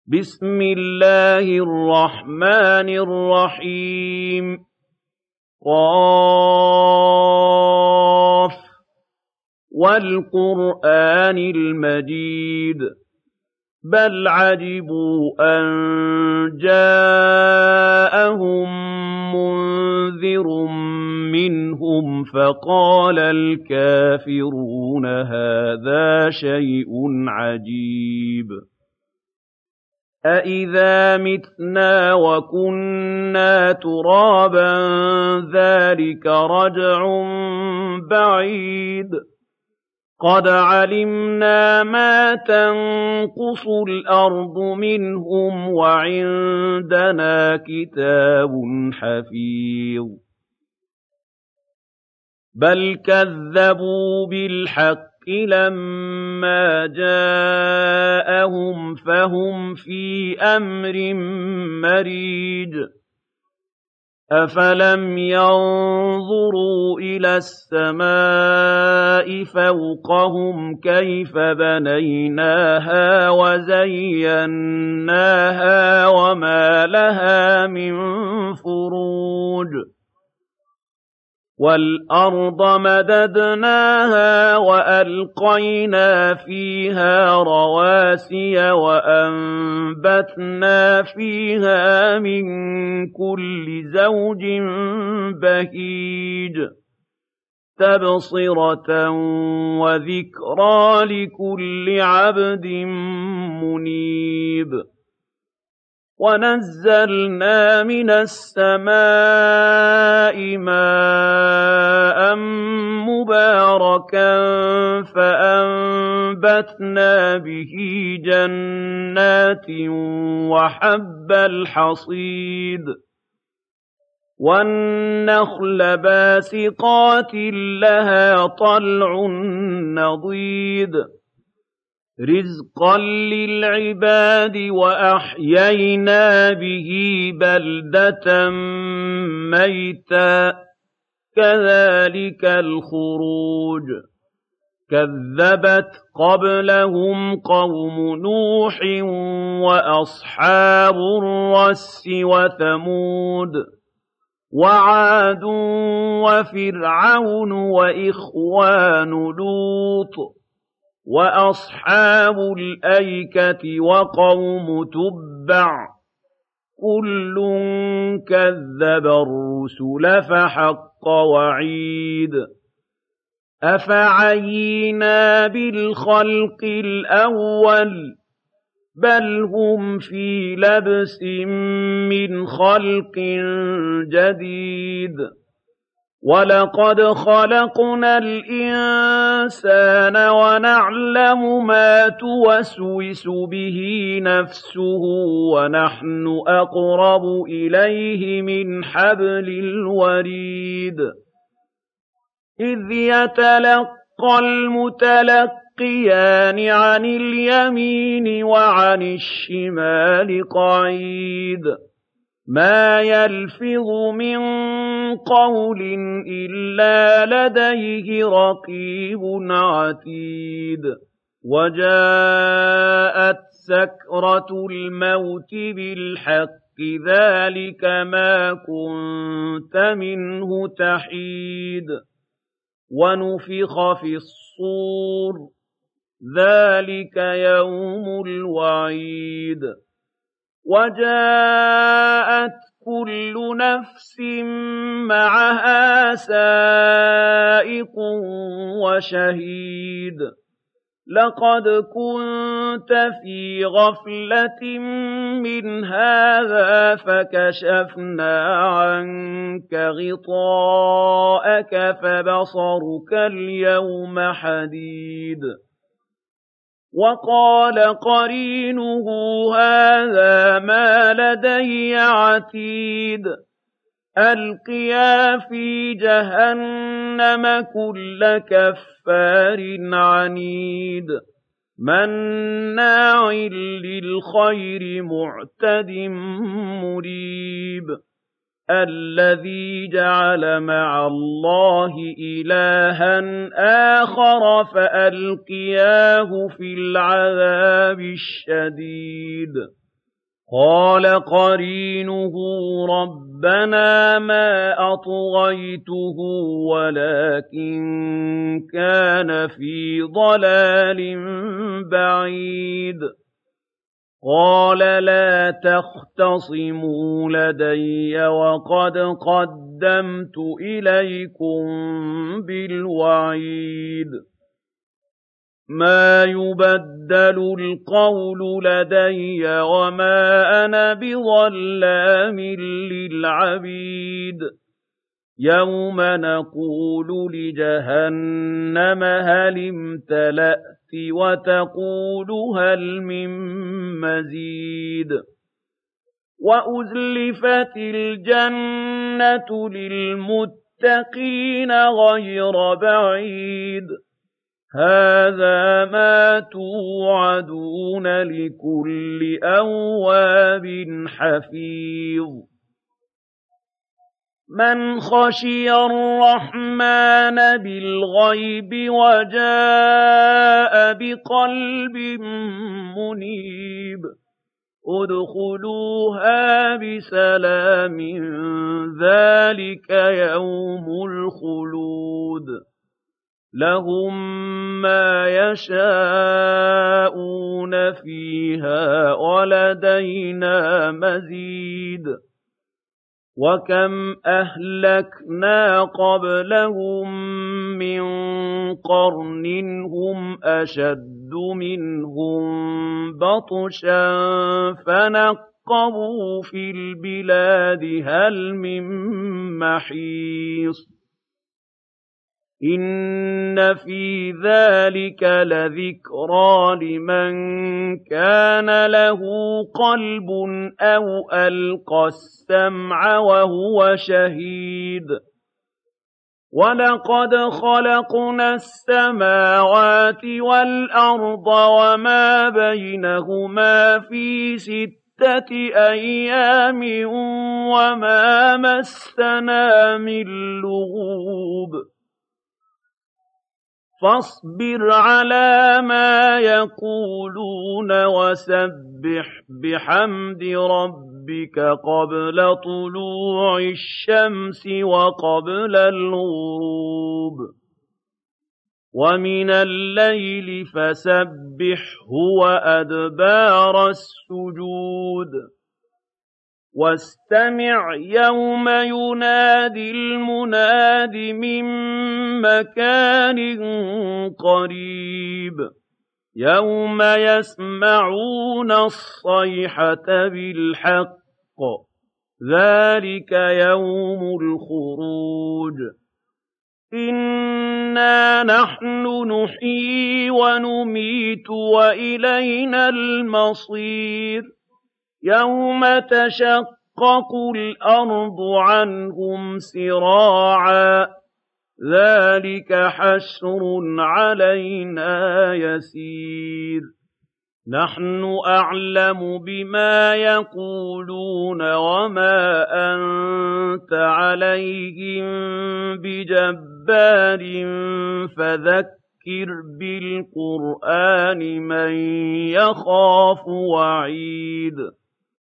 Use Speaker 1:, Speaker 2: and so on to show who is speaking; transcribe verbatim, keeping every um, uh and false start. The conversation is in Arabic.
Speaker 1: بسم الله الرحمن الرحيم قاف والقرآن المجيد بل عجبوا أن جاءهم منذر منهم فقال الكافرون هذا شيء عجيب أَإِذَا مِتْنَا وَكُنَّا تُرَابًا ذَلِكَ رَجْعٌ بَعِيدٌ قَدْ عَلِمْنَا مَا تَنقُصُ الْأَرْضُ مِنْهُمْ وَعِندَنَا كِتَابٌ حَفِيظٌ بَلْ كَذَّبُوا بِالْحَقِّ لَمَّا جَاءَهُمْ فَهُمْ فِي أَمْرٍ مَّرِيجٍ أَفَلَمْ يَنظُرُوا إِلَى السَّمَاءِ فَوْقَهُمْ كَيْفَ بَنَيْنَاهَا وَزَيَّنَّاهَا وَمَا لَهَا مِن فُرُوجٍ وَالْأَرْضَ مَدَدْنَاهَا وَأَلْقَيْنَا فِيهَا رَوَاسِيَ وَأَنبَتْنَا فِيهَا مِن كُلِّ زَوْجٍ بَهِيجٍ تَبْصِرَةً وَذِكْرَىٰ لِكُلِّ عَبْدٍ مُّنِيبٍ وَنَزَّلْنَا مِنَ السَّمَاءِ مَاءً مُّبَارَكًا فَأَنبَتْنَا بِهِ جَنَّاتٍ وَحَبَّ الْحَصِيدِ وَالنَّخْلَ بَاسِقَاتٍ لَّهَا طَلْعٌ نَّضِيدٌ رِزْقًا لِّلْعِبَادِ وَأَحْيَيْنَا بِهِ بَلْدَةً مَّيْتًا كَذَٰلِكَ الْخُرُوجُ كَذَّبَتْ قَبْلَهُمْ قَوْمُ نُوحٍ وَأَصْحَابُ الرَّسِّ وَثَمُودُ وَعَادٌ وَفِرْعَوْنُ وَإِخْوَانُ لُوطٍ وَأَصْحَابُ الْأَيْكَةِ وَقَوْمُ تُبَّعٍ كُلٌّ كَذَّبَ الرُّسُلَ فَحَقَّ وَعِيدِ أَفَعَيِينَا بِالْخَلْقِ الْأَوَّلِ بَلْ هُمْ فِي لَبْسٍ مِّنْ خَلْقٍ جَدِيدٍ وَلَقَدْ خَلَقْنَا الْإِنسَانَ وَنَعْلَمُ مَا تُوَسْوِسُ بِهِ نَفْسُهُ وَنَحْنُ أَقْرَبُ إِلَيْهِ مِنْ حَبْلِ الْوَرِيدِ إِذْ يَتَلَقَّى الْمُتَلَقِّيَانِ عَنِ الْيَمِينِ وَعَنِ الشِّمَالِ قَعِيدٌ مَا يَلْفِظُ مِن قَوْلٍ إِلَّا لَدَيْهِ رَقِيبٌ عَتِيدٌ وَجَاءَتْ سَكْرَةُ الْمَوْتِ بِالْحَقِّ ذَٰلِكَ مَا كُنتَ مِنْهُ تَحِيدُ وَنُفِخَ فِي الصُّورِ ذَٰلِكَ يَوْمُ الْوَعِيدِ وَجَاءَتْ كُلُّ نَفْسٍ مَّعَهَا سَائِقٌ وَشَهِيدٌ لَقَدْ كُنتَ فِي غَفْلَةٍ مِّنْ هَٰذَا فَكَشَفْنَا عَنكَ غِطَاءَكَ فَبَصَرُكَ الْيَوْمَ حَدِيدٌ وَقَالَ قَرِينُهُ هَٰذَا مَا لَدَيَّ عَتِيدٌ أَلْقِيَا فِي جَهَنَّمَ كُلَّ كَفَّارٍ عَنِيدٍ مَّنَّاعٍ لِّلْخَيْرِ مُعْتَدٍ مُّرِيبٍ الَّذِي جَعَلَ مَعَ اللَّهِ إِلَٰهًا آخَرَ فَأَلْقِيَاهُ فِي الْعَذَابِ الشَّدِيدِ قَالَ قَرِينُهُ رَبَّنَا مَا أَطْغَيْتُهُ وَلَٰكِن كَانَ فِي ضَلَالٍ بَعِيدٍ قَالَ لَا تَخْتَصِمُوا لَدَيَّ وَقَدْ قَدَّمْتُ إِلَيْكُم بِالْوَعِيدِ مَا يُبَدَّلُ الْقَوْلُ لَدَيَّ وَمَا أَنَا بِظَلَّامٍ لِّلْعَبِيدِ يَوْمَ نَقُولُ لِجَهَنَّمَ هَلِ امْتَلَأْتِ وَتَقُولُ هَلْ مِن مَّزِيدٍ وَأُزْلِفَتِ الْجَنَّةُ لِلْمُتَّقِينَ غَيْرَ بَعِيدٍ هَٰذَا مَا تُوعَدُونَ لِكُلِّ أَوَّابٍ حَفِيظٍ مَنْ خَشِيَ الرَّحْمَٰنَ بِالْغَيْبِ وَجَاءَ بِقَلْبٍ مُّنِيبٍ ادْخُلُوهَا بِسَلَامٍ ذَٰلِكَ يَوْمُ الْخُلُودِ لَهُم مَّا يَشَاءُونَ فِيهَا وَلَدَيْنَا مَزِيدٌ وَكَمْ أَهْلَكْنَا قَبْلَهُم مِّن قَرْنٍ هُمْ أَشَدُّ مِنْهُم بَطْشًا فَنَقَّبُوا فِي الْبِلَادِ هَلْ مِن مَّحِيصٍ إِنَّ فِي ذَٰلِكَ لَذِكْرَىٰ لِمَن كَانَ لَهُ قَلْبٌ أَوْ أَلْقَى السَّمْعَ وَهُوَ شَهِيدٌ وَلَقَدْ خَلَقْنَا السَّمَاوَاتِ وَالْأَرْضَ وَمَا بَيْنَهُمَا فِي سِتَّةِ أَيَّامٍ وَمَا مَسَّنَا مِن لُّغُوبٍ فاصبر على ما يقولون وسبح بحمد ربك قبل طلوع الشمس وقبل الغروب ومن الليل فسبحه وأدبار السجود واستمع يوم ينادي المناد من مكان قريب يوم يسمعون الصيحة بالحق ذلك يوم الخروج إنا نحن نحيي ونميت وإلينا المصير يوم تشقق الأرض عنهم سراعا ذلك حشر علينا يسير نحن أعلم بما يقولون وما أنت عليهم بجبار فذكر بالقرآن من يخاف وعيد